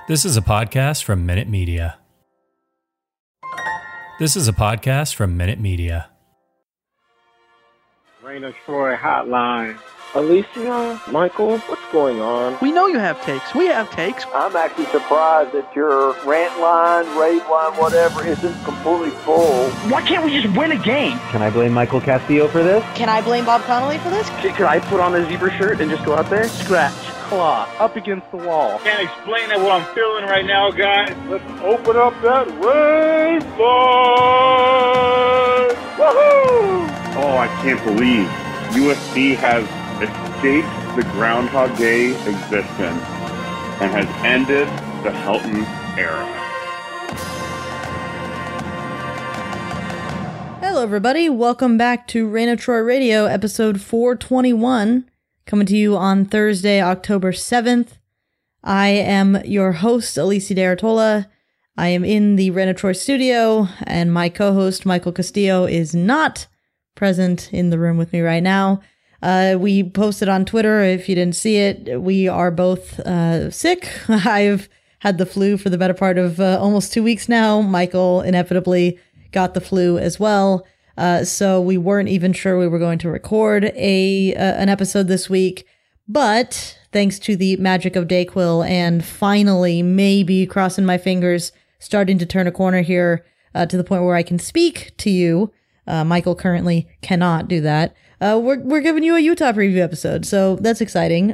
This is a podcast from Minute Media. This is a podcast from Minute Media. Raina Troy Hotline. Alicia, Michael, what's going on? We know you have takes. We have takes. I'm actually surprised that your rant line, rave line, whatever, isn't completely full. Why can't we just win a game? Can I blame Michael Castillo for this? Can I blame Bob Connolly for this? Could I put on a zebra shirt and just go out there? Scratch, claw, up against the wall. Can't explain it what I'm feeling right now, guys. Let's open up that rave line! Woohoo! Oh, I can't believe USC has escaped the Groundhog Day existence and has ended the Helton era. Hello, everybody. Welcome back to Raina Troy Radio, episode 421, coming to you on Thursday, October 7th. I am your host, Alicia D'Artola. I am in the Raina Troy studio, and my co-host, Michael Castillo, is not present in the room with me right now. We posted on Twitter, if you didn't see it, we are both sick. I've had the flu for the better part of almost 2 weeks now. Michael inevitably got the flu as well. So we weren't even sure we were going to record an episode this week. But thanks to the magic of Dayquil and finally, maybe crossing my fingers, starting to turn a corner here to the point where I can speak to you. Michael currently cannot do that. We're giving you a Utah preview episode, so that's exciting.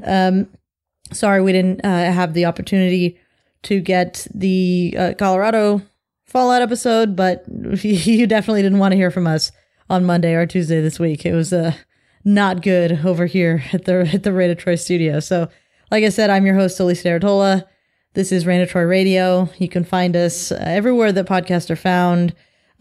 Sorry we didn't have the opportunity to get the Colorado Fallout episode, but you definitely didn't want to hear from us on Monday or Tuesday this week. It was not good over here at the Raina Troy studio. So, like I said, I'm your host, Alicia D'Artola. This is Raina Troy Radio. You can find us everywhere that podcasts are found.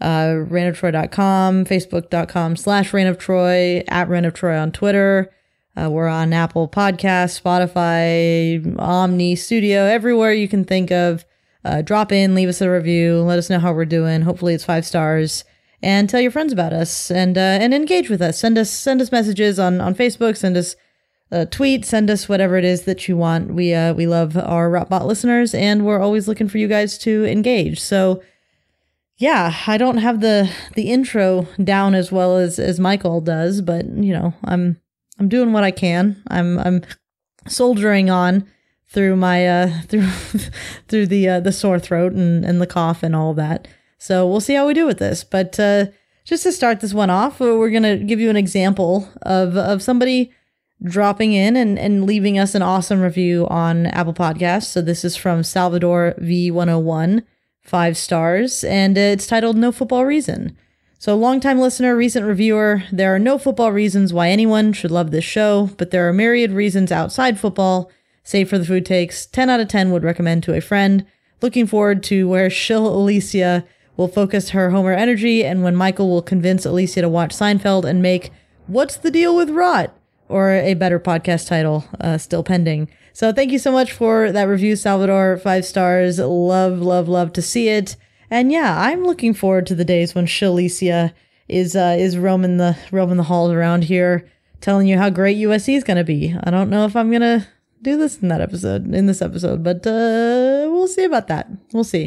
RainofTroy.com, Facebook.com/RainofTroy, @RainofTroy on Twitter. We're on Apple Podcasts, Spotify, Omni Studio, everywhere you can think of. Drop in, leave us a review, let us know how we're doing. Hopefully it's 5 stars, and tell your friends about us and engage with us. Send us messages on Facebook, send us a tweet, send us whatever it is that you want. We love our Rotbot listeners, and we're always looking for you guys to engage. So, yeah, I don't have the intro down as well as Michael does, but you know, I'm doing what I can. I'm soldiering on through my through the sore throat and the cough and all of that. So we'll see how we do with this. But just to start this one off, we're gonna give you an example of somebody dropping in and leaving us an awesome review on Apple Podcasts. So this is from Salvador V101. 5 stars, and it's titled No Football Reason. So, longtime listener, recent reviewer, there are no football reasons why anyone should love this show, but there are myriad reasons outside football. Save for the food takes, 10 out of 10 would recommend to a friend. Looking forward to where Shill Alicia will focus her Homer energy, and when Michael will convince Alicia to watch Seinfeld and make What's the Deal with Rot? Or a better podcast title, still pending. So thank you so much for that review, Salvador. 5 stars. Love to see it. And yeah, I'm looking forward to the days when Shalicia is roaming the halls around here, telling you how great USC is going to be. I don't know if I'm going to do this in this episode, but we'll see about that. We'll see.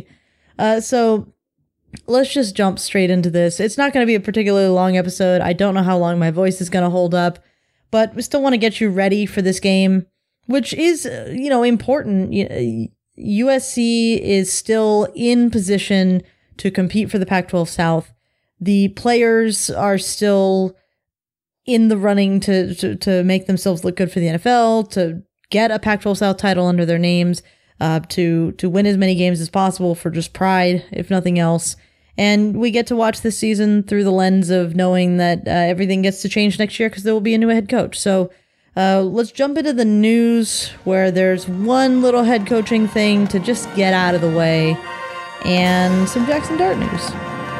So let's just jump straight into this. It's not going to be a particularly long episode. I don't know how long my voice is going to hold up, but we still want to get you ready for this game, which is, important. USC is still in position to compete for the Pac-12 South. The players are still in the running to make themselves look good for the NFL, to get a Pac-12 South title under their names, to win as many games as possible for just pride, if nothing else. And we get to watch this season through the lens of knowing that everything gets to change next year because there will be a new head coach. So let's jump into the news, where there's one little head coaching thing to just get out of the way, and some Jackson Dart news.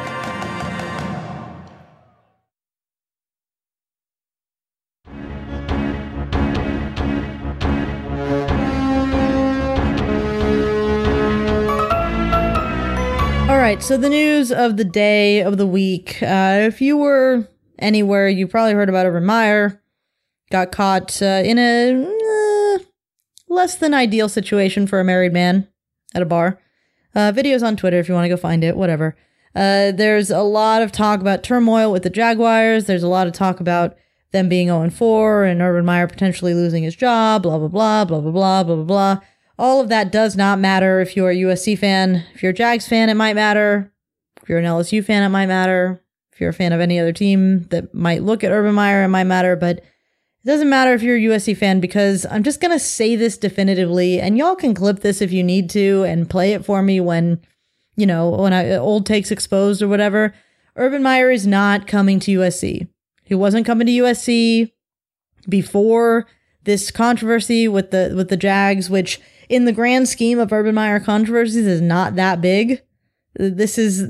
All right, so the news of the day, of the week. If you were anywhere, you probably heard about Urban Meyer. Got caught in a less than ideal situation for a married man. at a bar. Videos on Twitter if you want to go find it, whatever. There's a lot of talk about turmoil with the Jaguars. There's a lot of talk about them being 0-4 and Urban Meyer potentially losing his job, blah, blah, blah, blah, blah, blah, blah, blah, blah. All of that does not matter if you're a USC fan. If you're a Jags fan, it might matter. If you're an LSU fan, it might matter. If you're a fan of any other team that might look at Urban Meyer, it might matter. But it doesn't matter if you're a USC fan, because I'm just going to say this definitively, and y'all can clip this if you need to and play it for me when old takes exposed or whatever. Urban Meyer is not coming to USC. He wasn't coming to USC before this controversy with the Jags, which in the grand scheme of Urban Meyer controversies is not that big. This is,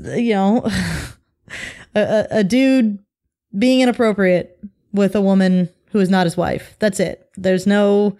a dude being inappropriate with a woman who is not his wife. That's it. There's no,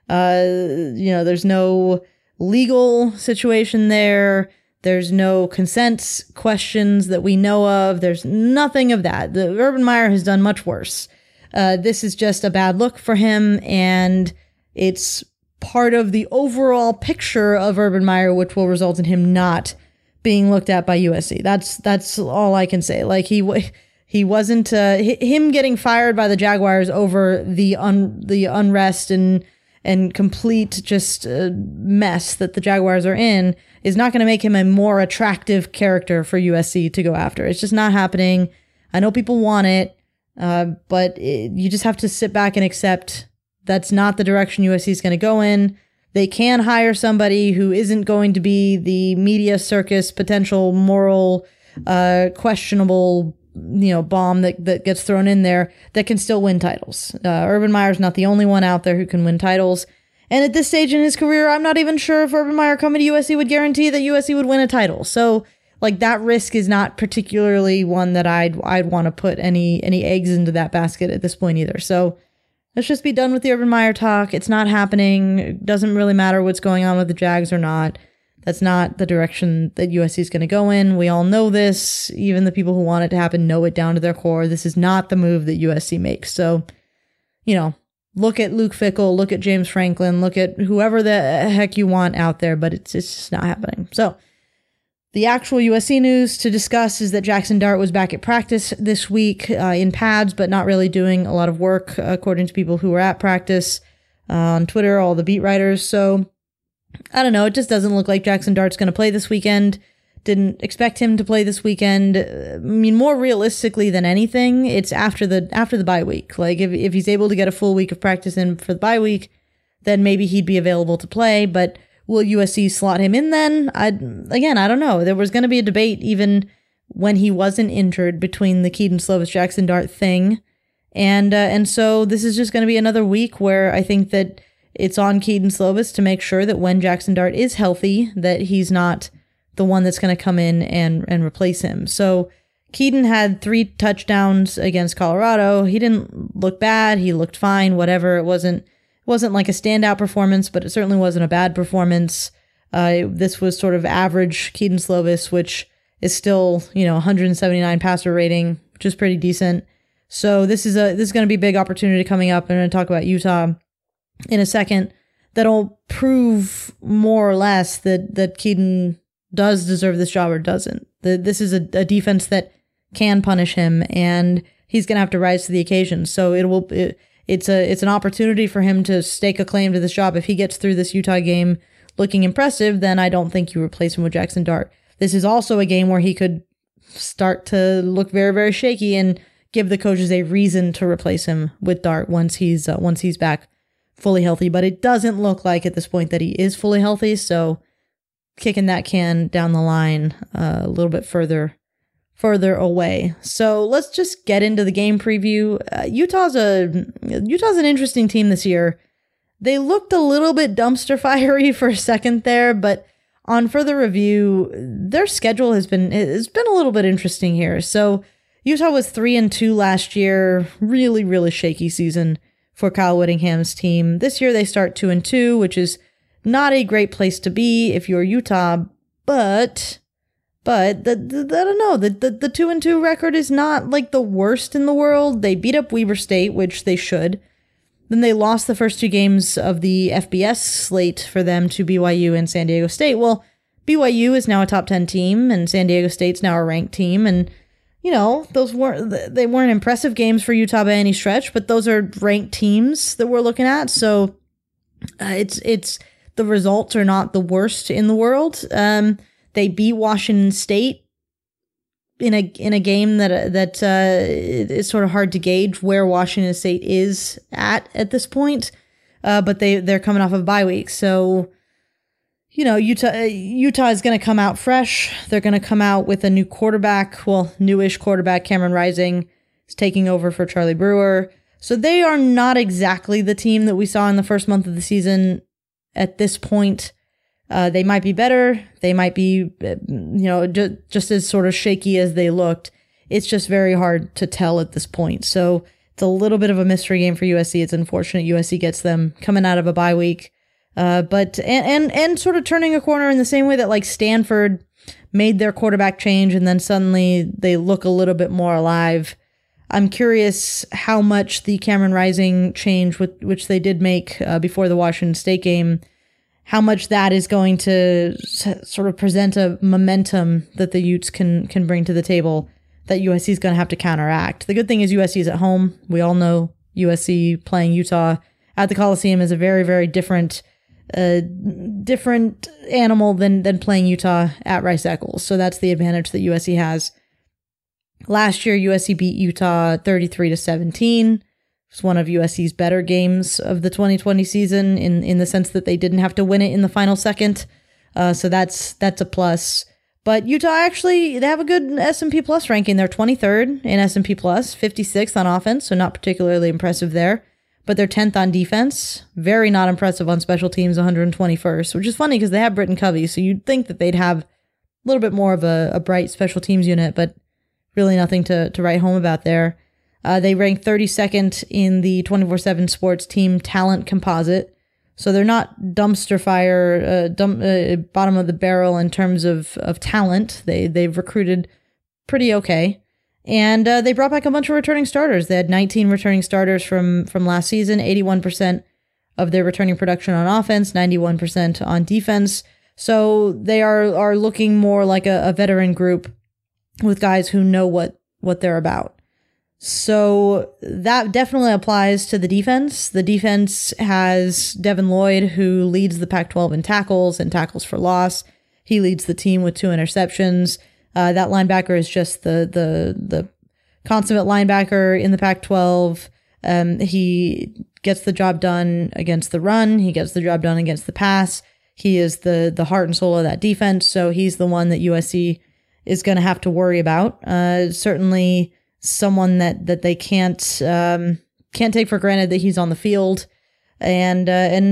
there's no legal situation there. There's no consent questions that we know of. There's nothing of that. The Urban Meyer has done much worse. This is just a bad look for him, and it's part of the overall picture of Urban Meyer, which will result in him not being looked at by USC. That's all I can say. Like he wasn't him getting fired by the Jaguars over the unrest and complete just mess that the Jaguars are in is not going to make him a more attractive character for USC to go after. It's just not happening. I know people want it, but you just have to sit back and accept that's not the direction USC is going to go in. They can hire somebody who isn't going to be the media circus, potential moral, questionable, bomb that gets thrown in there that can still win titles. Urban Meyer's not the only one out there who can win titles. And at this stage in his career, I'm not even sure if Urban Meyer coming to USC would guarantee that USC would win a title. So, that risk is not particularly one that I'd want to put any eggs into that basket at this point either. So, let's just be done with the Urban Meyer talk. It's not happening. It doesn't really matter what's going on with the Jags or not. That's not the direction that USC is going to go in. We all know this. Even the people who want it to happen know it down to their core. This is not the move that USC makes. So, look at Luke Fickell, look at James Franklin, look at whoever the heck you want out there, but it's just not happening. So, the actual USC news to discuss is that Jackson Dart was back at practice this week in pads, but not really doing a lot of work, according to people who were at practice on Twitter, all the beat writers. So, I don't know. It just doesn't look like Jackson Dart's going to play this weekend. Didn't expect him to play this weekend. I mean, more realistically than anything, it's after the bye week. Like, if he's able to get a full week of practice in for the bye week, then maybe he'd be available to play. But will USC slot him in then? I don't know. There was going to be a debate even when he wasn't injured between the Kedon Slovis Jackson Dart thing, and so this is just going to be another week where I think that it's on Kedon Slovis to make sure that when Jackson Dart is healthy, that he's not the one that's going to come in and replace him. So Kedon had 3 touchdowns against Colorado. He didn't look bad. He looked fine, whatever. It wasn't like a standout performance, but it certainly wasn't a bad performance. This was sort of average Kedon Slovis, which is still, 179 passer rating, which is pretty decent. So this is going to be a big opportunity coming up. I'm going to talk about Utah in a second. That'll prove more or less that Kedon does deserve this job or doesn't. This is a defense that can punish him, and he's going to have to rise to the occasion. So it's an opportunity for him to stake a claim to this job. If he gets through this Utah game looking impressive, then I don't think you replace him with Jackson Dart. This is also a game where he could start to look very, very shaky and give the coaches a reason to replace him with Dart once he's back fully healthy. But it doesn't look like at this point that he is fully healthy, so kicking that can down the line a little bit further away. So let's just get into the game preview. Utah's an interesting team this year. They looked a little bit dumpster fiery for a second there, but on further review, their schedule has been a little bit interesting here. So Utah was 3-2 last year, really, really shaky season for Kyle Whittingham's team. This year they start 2-2, which is not a great place to be if you're Utah, but I don't know, the 2-2 record is not like the worst in the world. They beat up Weber State, which they should. Then they lost the first 2 games of the FBS slate for them to BYU and San Diego State. Well, BYU is now a top 10 team, and San Diego State's now a ranked team. And, those weren't impressive games for Utah by any stretch, but those are ranked teams that we're looking at. So it's the results are not the worst in the world. They beat Washington State in a game that it's sort of hard to gauge where Washington State is at this point. But they're coming off of a bye week. So, Utah is going to come out fresh. They're going to come out with a new quarterback. Well, newish quarterback. Cameron Rising is taking over for Charlie Brewer. So they are not exactly the team that we saw in the first month of the season at this point. They might be better. They might be, just as sort of shaky as they looked. It's just very hard to tell at this point. So it's a little bit of a mystery game for USC. It's unfortunate USC gets them coming out of a bye week. But sort of turning a corner in the same way that like Stanford made their quarterback change and then suddenly they look a little bit more alive. I'm curious how much the Cameron Rising change, which they did make before the Washington State game, how much that is going to sort of present a momentum that the Utes can bring to the table that USC is going to have to counteract. The good thing is USC is at home. We all know USC playing Utah at the Coliseum is a very, very different animal than playing Utah at Rice-Eccles. So that's the advantage that USC has. Last year, USC beat Utah 33-17. It was one of USC's better games of the 2020 season in the sense that they didn't have to win it in the final second. So that's a plus. But Utah actually, they have a good S&P Plus ranking. They're 23rd in S&P Plus, 56th on offense, so not particularly impressive there. But they're 10th on defense. Very not impressive on special teams, 121st, which is funny because they have Britton Covey, so you'd think that they'd have a little bit more of a bright special teams unit, but really nothing to write home about there. They rank 32nd in the 24/7 Sports Team Talent Composite, so they're not dumpster fire, bottom of the barrel in terms of talent. They've recruited pretty okay. And they brought back a bunch of returning starters. They had 19 returning starters from last season, 81% of their returning production on offense, 91% on defense. So they are looking more like a veteran group with guys who know what they're about. So that definitely applies to the defense. The defense has Devin Lloyd, who leads the Pac-12 in tackles and tackles for loss. He leads the team with 2 interceptions. That linebacker is just the consummate linebacker in the Pac-12. He gets the job done against the run. He gets the job done against the pass. He is the heart and soul of that defense. So he's the one that USC is going to have to worry about. Certainly someone that they can't take for granted that he's on the field. And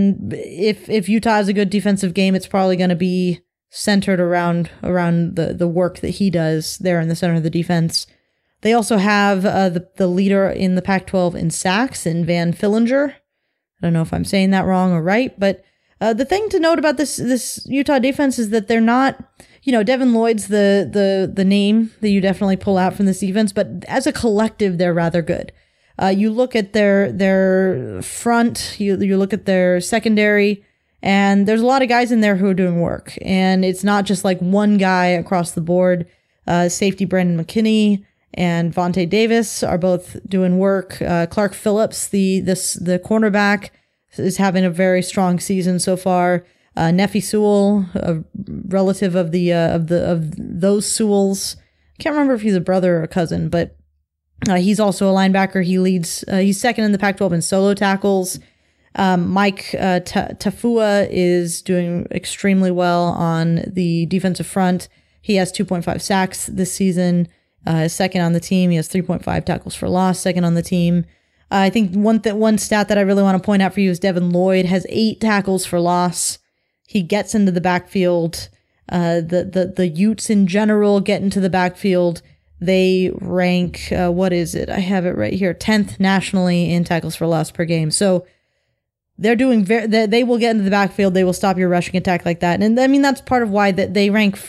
if Utah has a good defensive game, it's probably going to be centered around the work that he does there in the center of the defense. They also have the leader in the Pac-12 in sacks in Van Fillinger. I don't know if I'm saying that wrong or right, but the thing to note about this Utah defense is that they're not, Devin Lloyd's the name that you definitely pull out from this defense, but as a collective, they're rather good. You look at their front, you look at their secondary, and there's a lot of guys in there who are doing work. And it's not just like one guy across the board. Safety Brandon McKinney and Vontae Davis are both doing work. Clark Phillips, the cornerback, is having a very strong season so far. Nefi Sewell, a relative of those Sewells. I can't remember if he's a brother or a cousin, but he's also a linebacker. He leads. He's second in the Pac-12 in solo tackles. Mike Tafua is doing extremely well on the defensive front. He has 2.5 sacks this season. Second on the team. He has 3.5 tackles for loss. Second on the team. I think one stat that I really want to point out for you is Devin Lloyd has 8 tackles for loss. He gets into the backfield. The Utes in general get into the backfield. They rank, what is it? I have it right here. 10th nationally in tackles for loss per game. So they're doing they will get into the backfield. They will stop your rushing attack like that. And I mean, that's part of why that they rank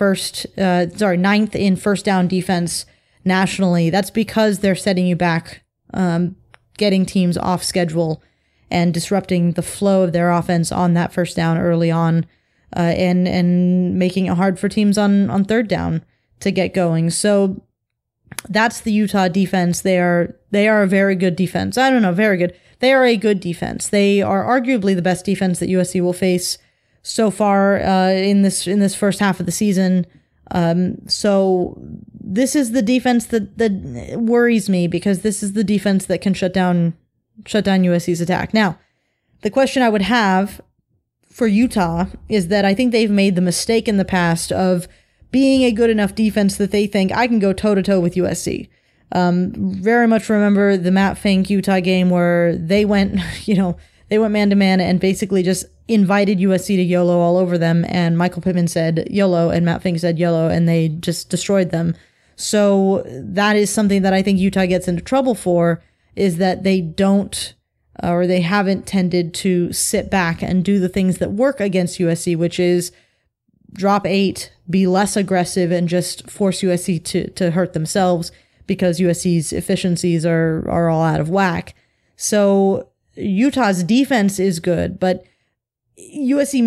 9th in first down defense nationally. That's because they're setting you back, getting teams off schedule and disrupting the flow of their offense on that first down early on. and making it hard for teams on third down to get going. So that's the Utah defense. They are a very good defense. I don't know, very good. They are a good defense. They are arguably the best defense that USC will face so far in this first half of the season. So this is the defense that worries me, because this is the defense that can shut down USC's attack. Now, the question I would have for Utah is that I think they've made the mistake in the past of being a good enough defense that they think I can go toe-to-toe with USC. Very much remember the Matt Fink Utah game where they went man-to-man and basically just invited USC to YOLO all over them, and Michael Pittman said YOLO and Matt Fink said YOLO, and they just destroyed them. So that is something that I think Utah gets into trouble for, is that they don't, or they haven't tended to sit back and do the things that work against USC, which is drop 8, be less aggressive, and just force USC to hurt themselves, because USC's efficiencies are all out of whack. So Utah's defense is good, but USC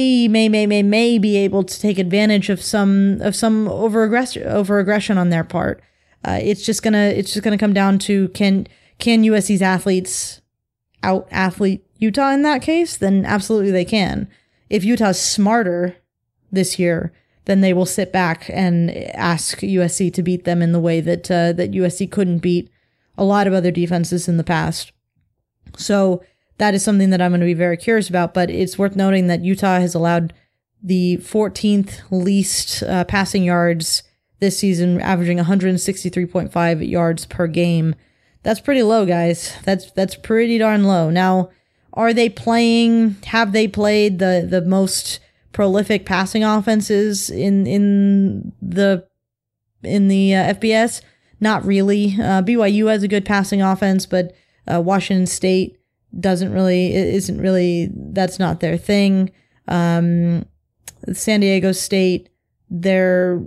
may be able to take advantage of some over-aggression on their part. It's just gonna come down to can USC's athletes out-athlete Utah in that case? Then absolutely they can. If Utah's smarter this year, then they will sit back and ask USC to beat them in the way that USC couldn't beat a lot of other defenses in the past. So that is something that I'm going to be very curious about, but it's worth noting that Utah has allowed the 14th least passing yards this season, averaging 163.5 yards per game. That's pretty low, guys. That's pretty darn low. Now, have they played the most prolific passing offenses in the FBS? Not really. BYU has a good passing offense, but Washington State isn't really, that's not their thing. San Diego State, they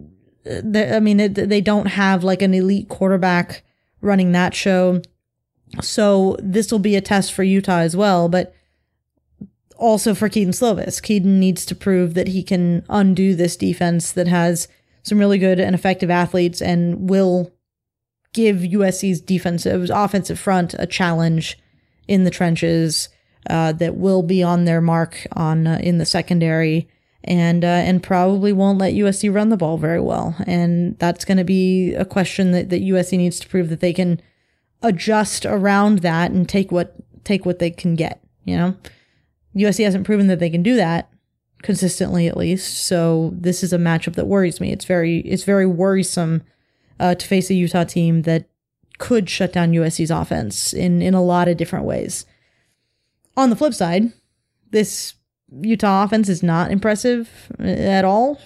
don't have like an elite quarterback running that show. So this will be a test for Utah as well, but also for Kedon Slovis. Kedon needs to prove that he can undo this defense that has some really good and effective athletes and will give USC's offensive front a challenge in the trenches that will be on their mark in the secondary, and probably won't let USC run the ball very well. And that's going to be a question that USC needs to prove that they can adjust around that and take what they can get. USC hasn't proven that they can do that consistently, at least. So this is a matchup that worries me. It's very worrisome to face a Utah team that could shut down USC's offense in a lot of different ways. On the flip side, this Utah offense is not impressive at all.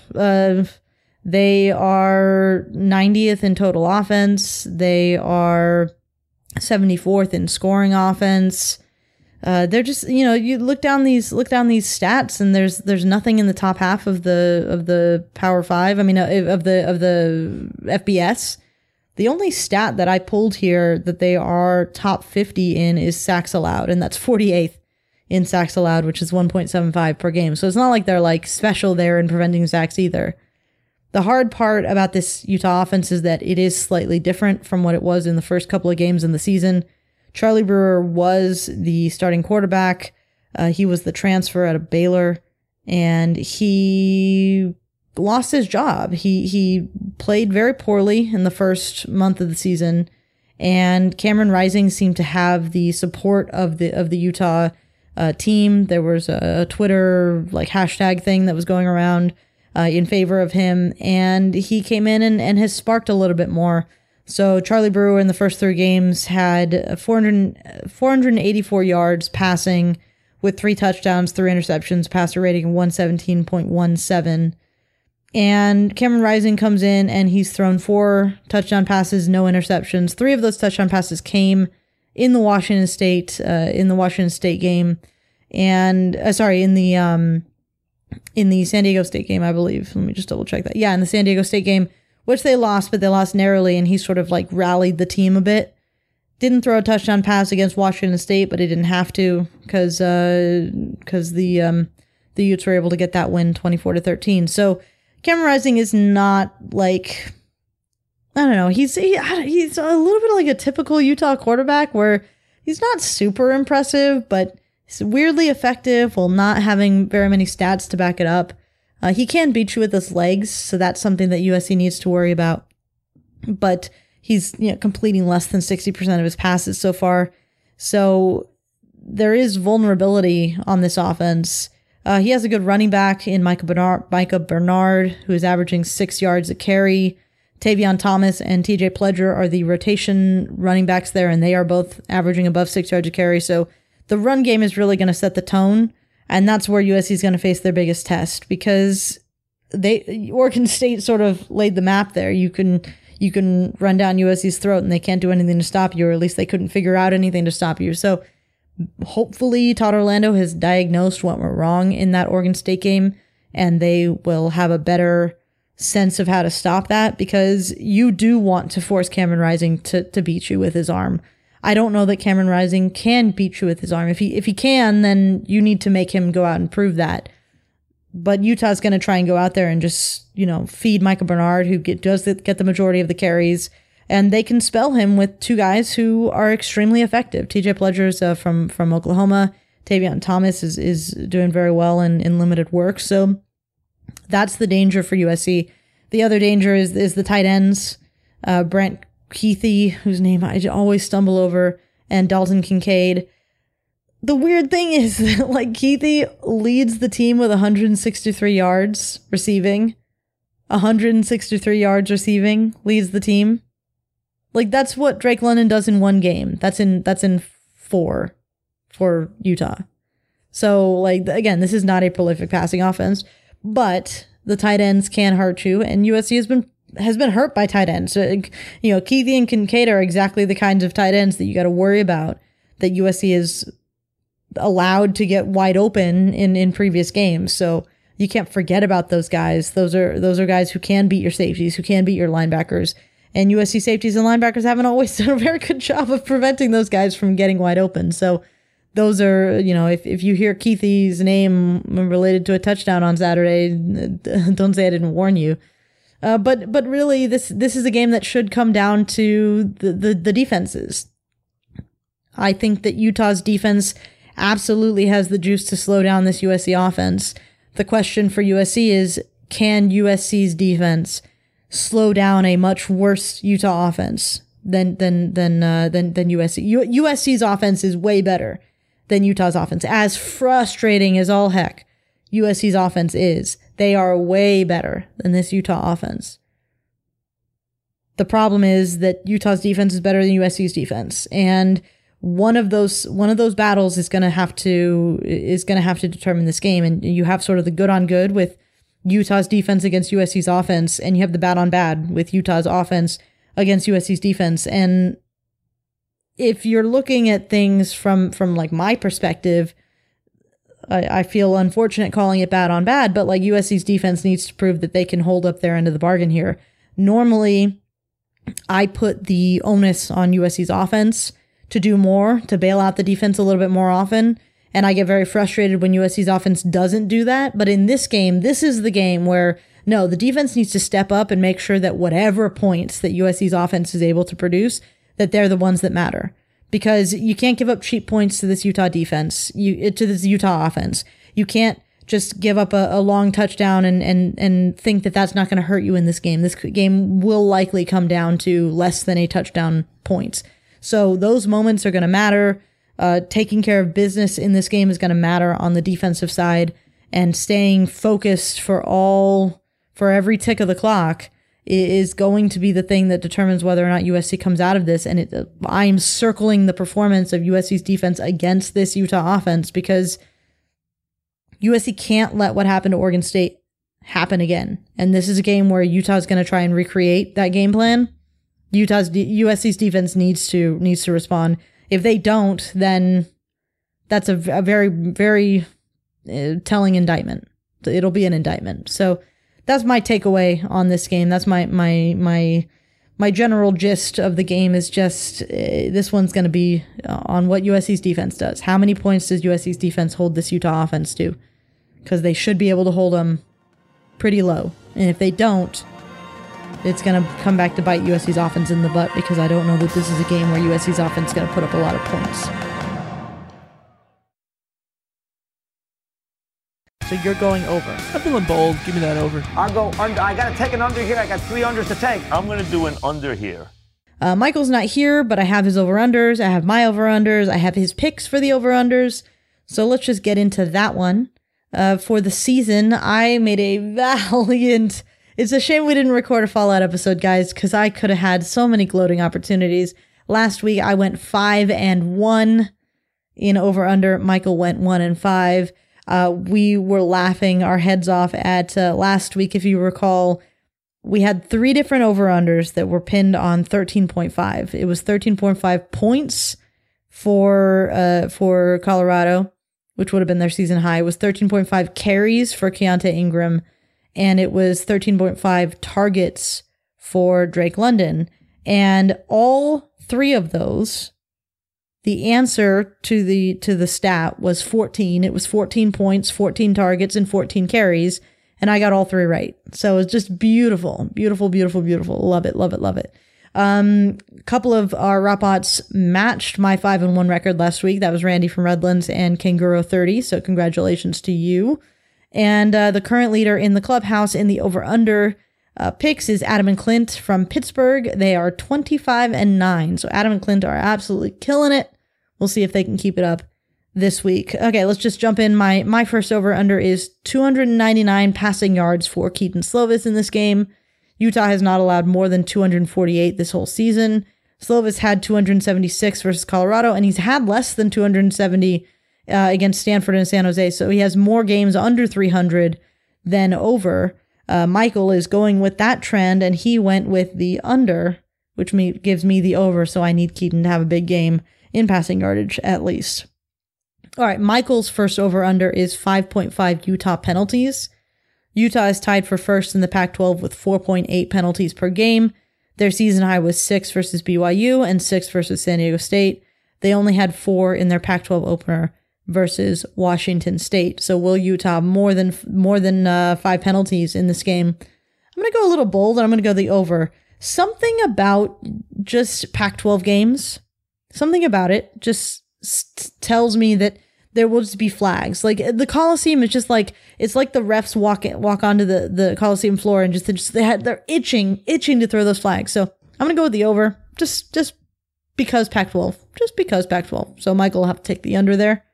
They are 90th in total offense. They are 74th in scoring offense. They're just, you look down these stats, and there's nothing in the top half of the Power 5. I mean, of the FBS. The only stat that I pulled here that they are top 50 in is sacks allowed, and that's 48th in sacks allowed, which is 1.75 per game. So it's not like they're like special there in preventing sacks either. The hard part about this Utah offense is that it is slightly different from what it was in the first couple of games in the season. Charlie Brewer was the starting quarterback. He was the transfer out of Baylor, and he lost his job. He played very poorly in the first month of the season, and Cameron Rising seemed to have the support of the Utah team. There was a Twitter hashtag thing that was going around in favor of him, and he came in and has sparked a little bit more. So Charlie Brewer in the first 3 games had 484 yards passing with 3 touchdowns, 3 interceptions, passer rating of 117.17. And Cameron Rising comes in and he's thrown 4 touchdown passes, no interceptions. 3 of those touchdown passes came in the Washington State game, and in the San Diego State game, I believe. Let me just double check that. Yeah, in the San Diego State game, which they lost, but they lost narrowly, and he sort of rallied the team a bit. Didn't throw a touchdown pass against Washington State, but he didn't have to because the the Utes were able to get that win 24-13. So Cameron Rising is not like, I don't know, he's a little bit like a typical Utah quarterback where he's not super impressive, but he's weirdly effective while not having very many stats to back it up. He can beat you with his legs, so that's something that USC needs to worry about. But he's completing less than 60% of his passes so far. So there is vulnerability on this offense. He has a good running back in Micah Bernard, who is averaging 6 yards a carry. Tavion Thomas and TJ Pledger are the rotation running backs there, and they are both averaging above 6 yards a carry. So the run game is really going to set the tone, and that's where USC is going to face their biggest test, because Oregon State sort of laid the map there. You can run down USC's throat and they can't do anything to stop you, or at least they couldn't figure out anything to stop you. So hopefully Todd Orlando has diagnosed what went wrong in that Oregon State game, and they will have a better sense of how to stop that, because you do want to force Cameron Rising to beat you with his arm. I don't know that Cameron Rising can beat you with his arm. If he can, then you need to make him go out and prove that. But Utah's going to try and go out there and just, feed Micah Bernard, who does get the majority of the carries, and they can spell him with two guys who are extremely effective. TJ Pledger's from Oklahoma. Tavion Thomas is doing very well in limited work. So that's the danger for USC. The other danger is the tight ends, Brent Keithy, whose name I always stumble over, and Dalton Kincaid. The weird thing is that, Keithy leads the team with 163 yards receiving. 163 yards receiving leads the team. That's what Drake London does in one game. That's in 4 for Utah. So, again, this is not a prolific passing offense, but the tight ends can hurt you, and USC has been hurt by tight ends. Keithy and Kincaid are exactly the kinds of tight ends that you got to worry about, that USC is allowed to get wide open in previous games. So you can't forget about those guys. Those are guys who can beat your safeties, who can beat your linebackers. And USC safeties and linebackers haven't always done a very good job of preventing those guys from getting wide open. So those are, if you hear Keithy's name related to a touchdown on Saturday, don't say I didn't warn you. But really, this is a game that should come down to the defenses. I think that Utah's defense absolutely has the juice to slow down this USC offense. The question for USC is, can USC's defense slow down a much worse Utah offense than USC? USC's offense is way better than Utah's offense. As frustrating as all heck USC's offense is, they are way better than this Utah offense. The problem is that Utah's defense is better than USC's defense, and one of those battles is going to have to determine this game. And you have sort of the good on good with Utah's defense against USC's offense, and you have the bad on bad with Utah's offense against USC's defense. And if you're looking at things from my perspective, I feel unfortunate calling it bad on bad, but USC's defense needs to prove that they can hold up their end of the bargain here. Normally, I put the onus on USC's offense to do more, to bail out the defense a little bit more often, and I get very frustrated when USC's offense doesn't do that. But in this game, this is the game where, no, the defense needs to step up and make sure that whatever points that USC's offense is able to produce, that they're the ones that matter. Because you can't give up cheap points to this Utah defense, to this Utah offense. You can't just give up a long touchdown and think that that's not going to hurt you in this game. This game will likely come down to less than a touchdown points. So those moments are going to matter. Taking care of business in this game is going to matter on the defensive side, and staying focused for every tick of the clock is going to be the thing that determines whether or not USC comes out of this. And I'm circling the performance of USC's defense against this Utah offense, because USC can't let what happened to Oregon State happen again. And this is a game where Utah's going to try and recreate that game plan. USC's defense needs to respond. If they don't, then that's a very, very telling indictment. It'll be an indictment. So that's my takeaway on this game. That's my general gist of the game is just this one's going to be on what USC's defense does. How many points does USC's defense hold this Utah offense to? because they should be able to hold them pretty low. And if they don't, it's going to come back to bite USC's offense in the butt, because I don't know that this is a game where USC's offense is going to put up a lot of points. So you're going over. I'm feeling bold. Give me that over. I'll go under. I got to take an under here. I got 3 unders to take. I'm going to do an under here. Michael's not here, but I have his over-unders. I have my over-unders. I have his picks for the over-unders. So let's just get into that one. For the season, I made a valiant... It's a shame we didn't record a Fallout episode, guys, because I could have had so many gloating opportunities. Last week, I went 5-1 in over-under. Michael went 1-5. We were laughing our heads off at last week, if you recall. We had 3 different over-unders that were pinned on 13.5. It was 13.5 points for Colorado, which would have been their season high. It was 13.5 carries for Keontae Ingram, and it was 13.5 targets for Drake London. And all 3 of those, the answer to the stat was 14. It was 14 points, 14 targets, and 14 carries. And I got all 3 right. So it's just beautiful, beautiful, beautiful, beautiful. Love it, love it, love it. A couple of our Robots matched my 5-1 record last week. That was Randy from Redlands and Kanguro 30. So congratulations to you. And the current leader in the clubhouse in the over-under picks is Adam and Clint from Pittsburgh. They are 25-9. So Adam and Clint are absolutely killing it. We'll see if they can keep it up this week. Okay, let's just jump in. My first over-under is 299 passing yards for Keaton Slovis in this game. Utah has not allowed more than 248 this whole season. Slovis had 276 versus Colorado, and he's had less than 270 against Stanford and San Jose, so he has more games under 300 than over. Michael is going with that trend, and he went with the under, which gives me the over, so I need Keaton to have a big game in passing yardage at least. All right, Michael's first over-under is 5.5 Utah penalties. Utah is tied for first in the Pac-12 with 4.8 penalties per game. Their season high was 6 versus BYU and 6 versus San Diego State. They only had 4 in their Pac-12 opener versus Washington State. So will Utah more than 5 penalties in this game? I'm going to go a little bold, and I'm going to go the over. Something about just Pac-12 games, something about it just tells me that there will just be flags. Like the Coliseum is just like, it's like the refs walk onto the Coliseum floor and they're itching to throw those flags. So I'm going to go with the over just because Pac-12, So Michael will have to take the under there.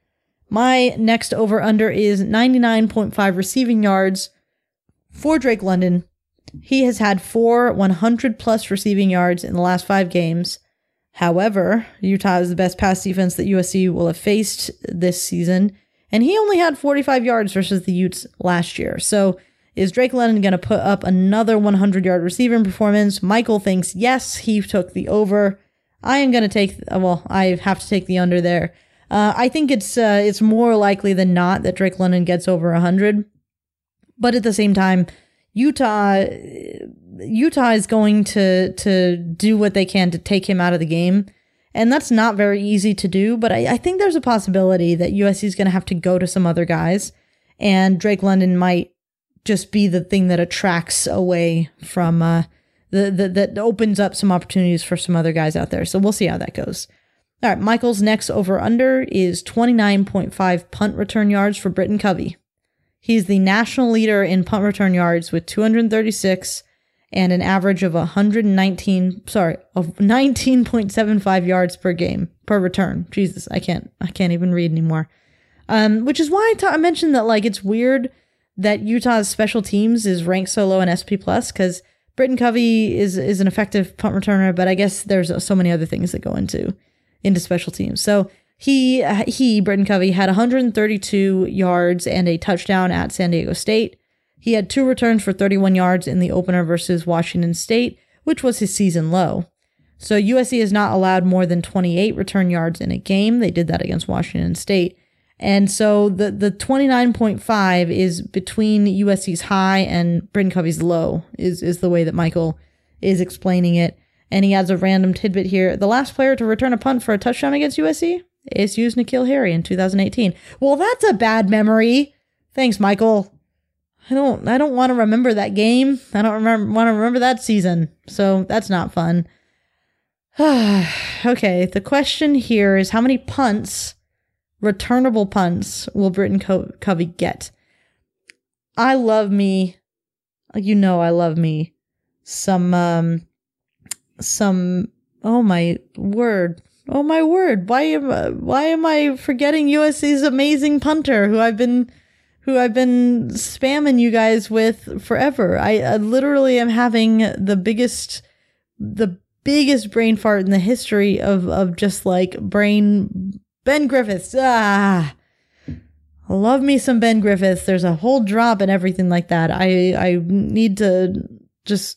My next over under is 99.5 receiving yards for Drake London. He has had 4 100 plus receiving yards in the last 5 games. However, Utah is the best pass defense that USC will have faced this season, and he only had 45 yards versus the Utes last year. So is Drake London going to put up another 100-yard receiving performance? Michael thinks yes, he took the over. I am going to I have to take the under there. I think it's more likely than not that Drake London gets over 100, but at the same time, Utah is going to do what they can to take him out of the game. And that's not very easy to do, but I think there's a possibility that USC is going to have to go to some other guys, and Drake London might just be the thing that attracts away from, that opens up some opportunities for some other guys out there. So we'll see how that goes. All right, Michael's next over-under is 29.5 punt return yards for Britton Covey. He's the national leader in punt return yards with 236 and an average of 19.75 yards per game, per return. Jesus, I can't even read anymore. Which is why I mentioned that, like, it's weird that Utah's special teams is ranked so low in SP+, because Britton Covey is an effective punt returner, but I guess there's so many other things that go into special teams. So Britton Covey had 132 yards and a touchdown at San Diego State. He had 2 returns for 31 yards in the opener versus Washington State, which was his season low. So USC has not allowed more than 28 return yards in a game. They did that against Washington State. And so the 29.5 is between USC's high and Britton Covey's low, is the way that Michael is explaining it. And he adds a random tidbit here. The last player to return a punt for a touchdown against USC, ASU's N'Keal Harry in 2018. Well, that's a bad memory Thanks, Michael. I don't want to remember that game. I don't want to remember that season. So that's not fun. Okay, the question here is how many punts, returnable punts, will Britton Covey get? I love me, I love me some, oh my word. Why am I forgetting USC's amazing punter who I've been spamming you guys with forever? I literally am having the biggest brain fart in the history of just like Ben Griffiths. I love me some Ben Griffiths. There's a whole drop and everything like that. I need to just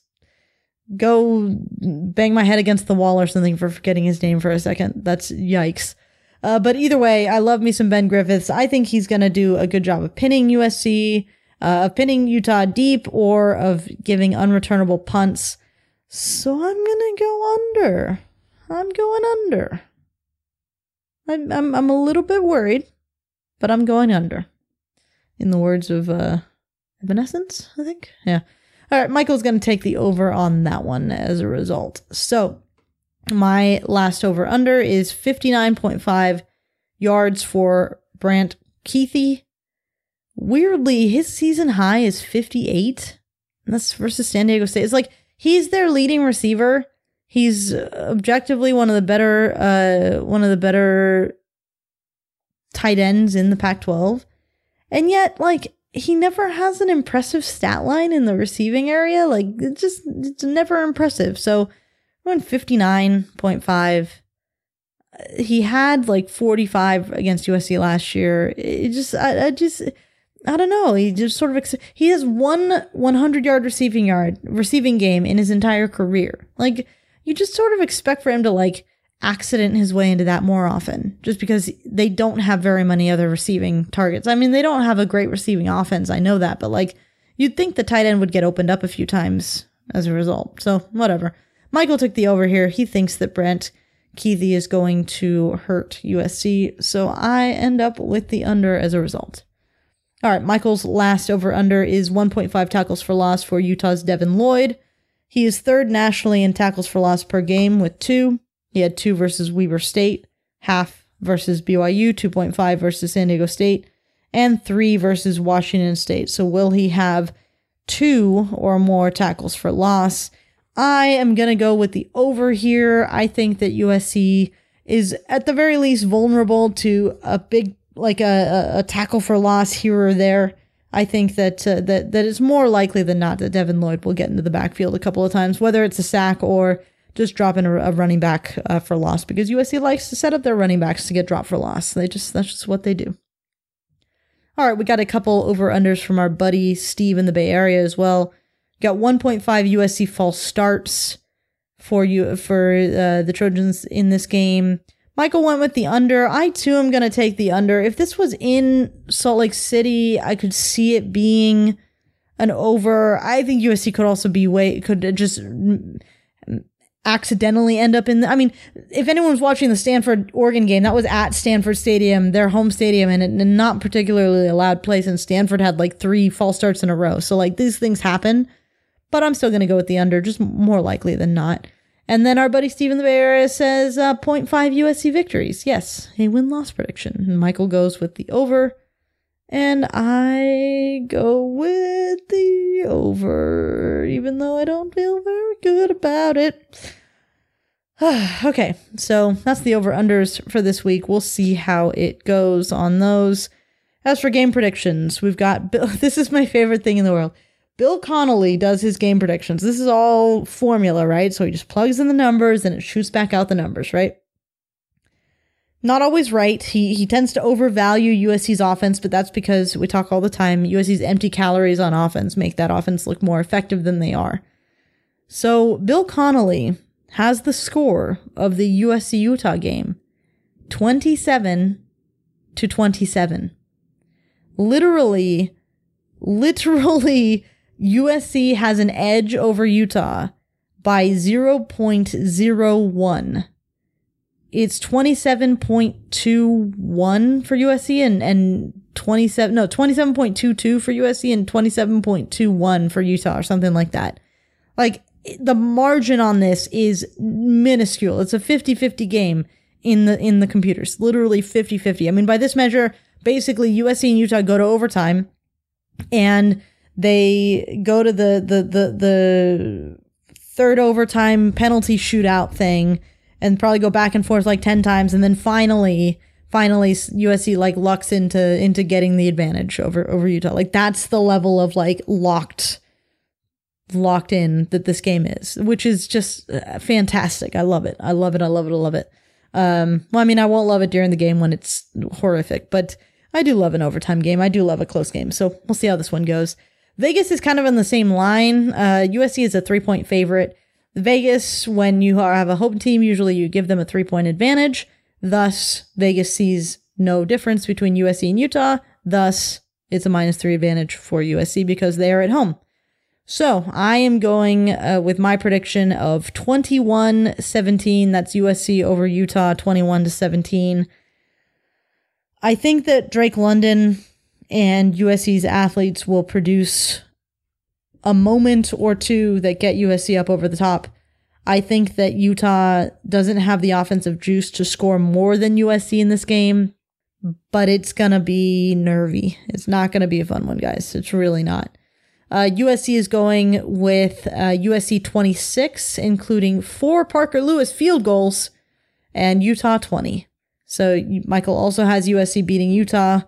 go bang my head against the wall or something for forgetting his name for a second. That's yikes. But either way, I love me some Ben Griffiths. I think he's going to do a good job of pinning USC, of pinning Utah deep, or of giving unreturnable punts. So I'm going to go under. I'm going under. I'm a little bit worried, but I'm going under. In the words of Evanescence, I think. Yeah. All right, Michael's going to take the over on that one as a result. So my last over under is 59.5 yards for Brant Kuithe. Weirdly, his season high is 58. And that's versus San Diego State. It's like he's their leading receiver. He's objectively one of the better tight ends in the Pac-12. And yet, like, he never has an impressive stat line in the receiving area. Like, it's never impressive. So, I went 59.5. He had like 45 against USC last year. I don't know. He just sort of, he has one 100-yard receiving game in his entire career. Like, you just sort of expect for him to like accident his way into that more often, just because they don't have very many other receiving targets. I mean, they don't have a great receiving offense. I know that, but like, you'd think the tight end would get opened up a few times as a result. So whatever. Michael took the over here. He thinks that Brant Kuithe is going to hurt USC. So I end up with the under as a result. All right, Michael's last over-under is 1.5 tackles for loss for Utah's Devin Lloyd. He is third nationally in tackles for loss per game with 2. He had 2 versus Weber State, half versus BYU, 2.5 versus San Diego State, and 3 versus Washington State. So will he have 2 or more tackles for loss? I am going to go with the over here. I think that USC is at the very least vulnerable to a big, like a tackle for loss here or there. I think that it's more likely than not that Devin Lloyd will get into the backfield a couple of times, whether it's a sack or just dropping a running back for loss, because USC likes to set up their running backs to get dropped for loss. That's just what they do. All right, we got a couple over-unders from our buddy Steve in the Bay Area as well. Got 1.5 USC false starts for the Trojans in this game. Michael went with the under. I too am going to take the under. If this was in Salt Lake City, I could see it being an over. I think USC could also could just accidentally end up in I mean, if anyone's watching the Stanford-Oregon game, that was at Stanford Stadium, their home stadium, and not particularly a loud place, and Stanford had like 3 false starts in a row. So like these things happen, but I'm still going to go with the under, just more likely than not. And then our buddy Steve in the Bay Area says 0.5 USC victories. Yes, a win-loss prediction. And Michael goes with the over, and I go with the over, even though I don't feel very good about it. Okay, so that's the over-unders for this week. We'll see how it goes on those. As for game predictions, we've got Bill. This is my favorite thing in the world. Bill Connolly does his game predictions. This is all formula, right? So he just plugs in the numbers and it shoots back out the numbers, right? Not always right. He tends to overvalue USC's offense, but that's because we talk all the time. USC's empty calories on offense make that offense look more effective than they are. So Bill Connolly has the score of the USC-Utah game 27-27. Literally, USC has an edge over Utah by 0.01. It's 27.21 for USC and 27.22 for USC and 27.21 for Utah or something like that. Like, the margin on this is minuscule. It's a 50-50 game in the computers, literally 50-50. I mean, by this measure, basically USC and Utah go to overtime, and they go to the third overtime penalty shootout thing, and probably go back and forth like 10 times, and then finally USC like lucks into getting the advantage over Utah. Like, that's the level of like locked in that this game is, which is just fantastic. I love it. Well, I mean, I won't love it during the game when it's horrific, but I do love an overtime game. I do love a close game. So we'll see how this one goes. Vegas is kind of in the same line. USC is a 3-point favorite. Vegas, when you have a home team, usually you give them a 3-point advantage. Thus, Vegas sees no difference between USC and Utah. Thus, it's a -3 advantage for USC because they are at home. So I am going with my prediction of 21-17. That's USC over Utah, 21-17. I think that Drake London and USC's athletes will produce a moment or two that get USC up over the top. I think that Utah doesn't have the offensive juice to score more than USC in this game, but it's going to be nervy. It's not going to be a fun one, guys. It's really not. USC is going with USC 26, including 4 Parker Lewis field goals, and Utah 20. So Michael also has USC beating Utah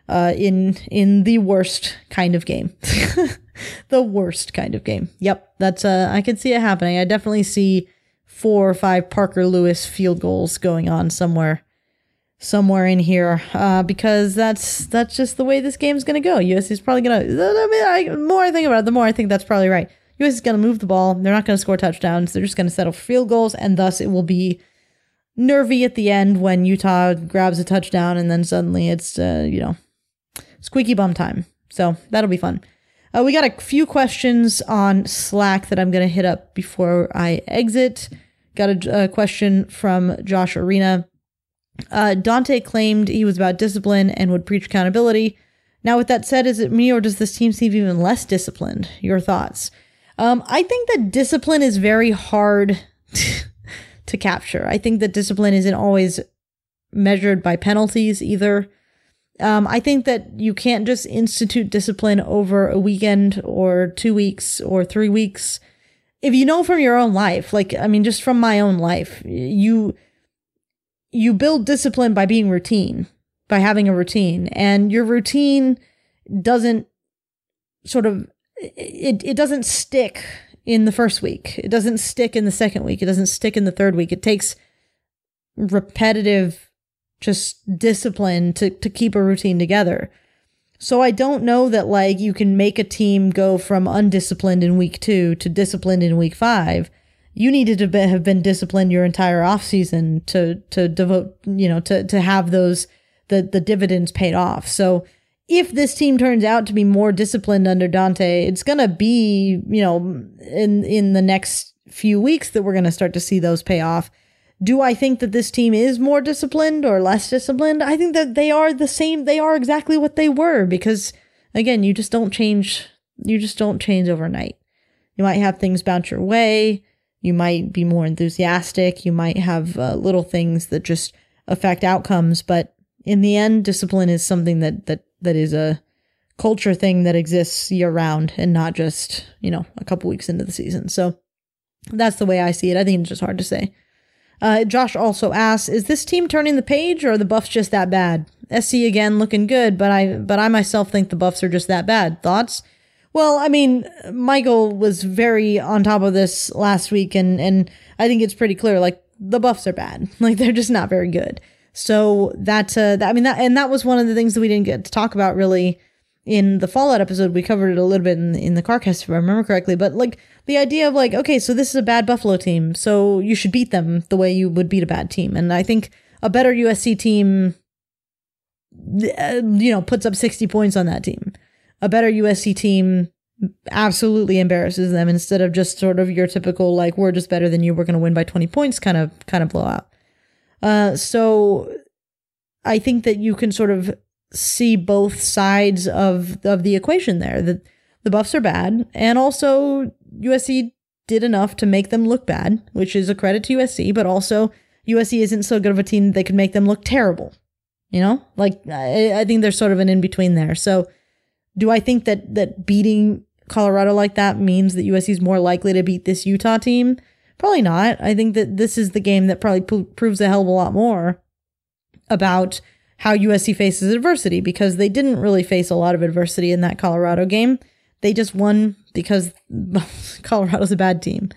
in the worst kind of game. The worst kind of game. Yep, that's I can see it happening. I definitely see 4 or 5 Parker Lewis field goals going on somewhere in here, because that's just the way this game's going to go. USC is probably going to, the more I think about it, the more I think that's probably right. USC is going to move the ball. They're not going to score touchdowns. They're just going to settle for field goals, and thus it will be nervy at the end when Utah grabs a touchdown, and then suddenly it's, squeaky bum time. So that'll be fun. We got a few questions on Slack that I'm going to hit up before I exit. Got a question from Josh Arena. Dante claimed he was about discipline and would preach accountability. Now, with that said, is it me or does this team seem even less disciplined? Your thoughts? I think that discipline is very hard to capture. I think that discipline isn't always measured by penalties either. I think that you can't just institute discipline over a weekend or 2 weeks or 3 weeks. If you know from your own life, just from my own life, you build discipline by being routine, by having a routine, and your routine doesn't it doesn't stick in the first week. It doesn't stick in the second week. It doesn't stick in the third week. It takes repetitive just discipline to keep a routine together. So I don't know that you can make a team go from undisciplined in week 2 to disciplined in week 5. You needed to have been disciplined your entire off season to devote, to have those, the dividends paid off. So if this team turns out to be more disciplined under Dante, it's going to be, in the next few weeks that we're going to start to see those pay off. Do I think that this team is more disciplined or less disciplined? I think that they are the same. They are exactly what they were because, again, you just don't change overnight. You might have things bounce your way. You might be more enthusiastic. You might have little things that just affect outcomes. But in the end, discipline is something that is a culture thing that exists year round and not just, a couple weeks into the season. So that's the way I see it. I think it's just hard to say. Josh also asks, is this team turning the page or are the Buffs just that bad? SC again looking good, but I myself think the Buffs are just that bad. Thoughts? Well, I mean, Michael was very on top of this last week, and I think it's pretty clear, the Buffs are bad. They're just not very good. So that was one of the things that we didn't get to talk about really in the Fallout episode. We covered it a little bit in the CarCast, if I remember correctly, but the idea of okay, so this is a bad Buffalo team, so you should beat them the way you would beat a bad team. And I think a better USC team, puts up 60 points on that team. A better USC team absolutely embarrasses them instead of just sort of your typical, we're just better than you, we're going to win by 20 points kind of blowout. So I think that you can sort of see both sides of the equation there. The Buffs are bad, and also USC did enough to make them look bad, which is a credit to USC, but also USC isn't so good of a team that they could make them look terrible. You know, like I think there's sort of an in-between there. So do I think that beating Colorado like that means that USC is more likely to beat this Utah team? Probably not. I think that this is the game that probably proves a hell of a lot more about how USC faces adversity, because they didn't really face a lot of adversity in that Colorado game. They just won because Colorado's a bad team.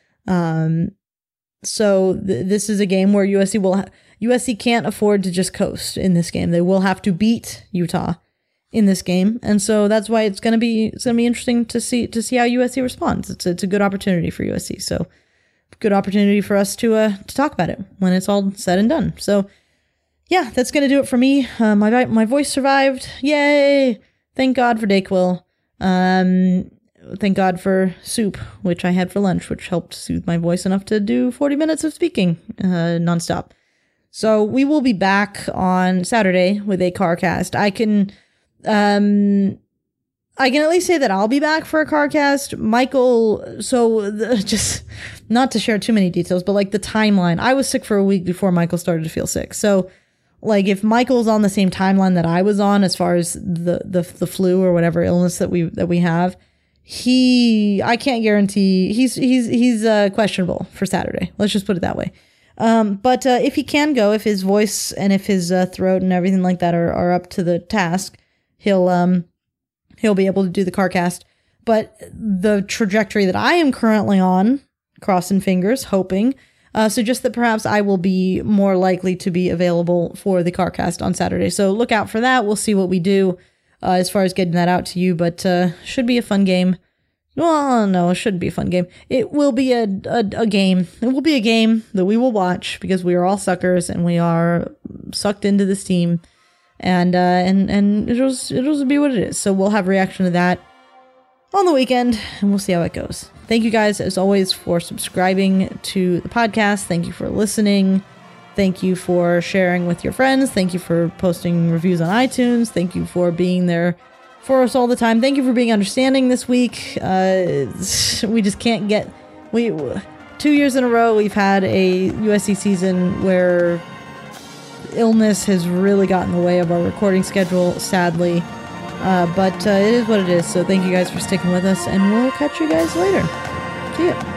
So this is a game where USC can't afford to just coast in this game. They will have to beat Utah in this game, and so that's why it's gonna be interesting to see how USC responds. It's a good opportunity for USC. So good opportunity for us to talk about it when it's all said and done. So yeah, that's gonna do it for me. My voice survived. Yay! Thank God for Dayquil. Thank God for soup, which I had for lunch, which helped soothe my voice enough to do 40 minutes of speaking nonstop. So we will be back on Saturday with a CarCast. I can at least say that I'll be back for a CarCast. Michael, just not to share too many details, but like the timeline. I was sick for a week before Michael started to feel sick. So like if Michael's on the same timeline that I was on as far as the flu or whatever illness that we have, I can't guarantee he's questionable for Saturday. Let's just put it that way. But if he can go, if his voice and if his throat and everything like that are up to the task, he'll be able to do the CarCast. But the trajectory that I am currently on, crossing fingers, hoping, suggest that perhaps I will be more likely to be available for the CarCast on Saturday. So look out for that. We'll see what we do as far as getting that out to you, but should be a fun game. Well, no, it shouldn't be a fun game. It will be a game. It will be a game that we will watch because we are all suckers and we are sucked into this team, and it'll just be what it is. So we'll have reaction to that on the weekend, and we'll see how it goes. Thank you guys, as always, for subscribing to the podcast. Thank you for listening. Thank you for sharing with your friends. Thank you for posting reviews on iTunes. Thank you for being there for us all the time. Thank you for being understanding this week. We just can't get... 2 years in a row, we've had a USC season where illness has really gotten in the way of our recording schedule, sadly. But it is what it is. So thank you guys for sticking with us, and we'll catch you guys later. See ya.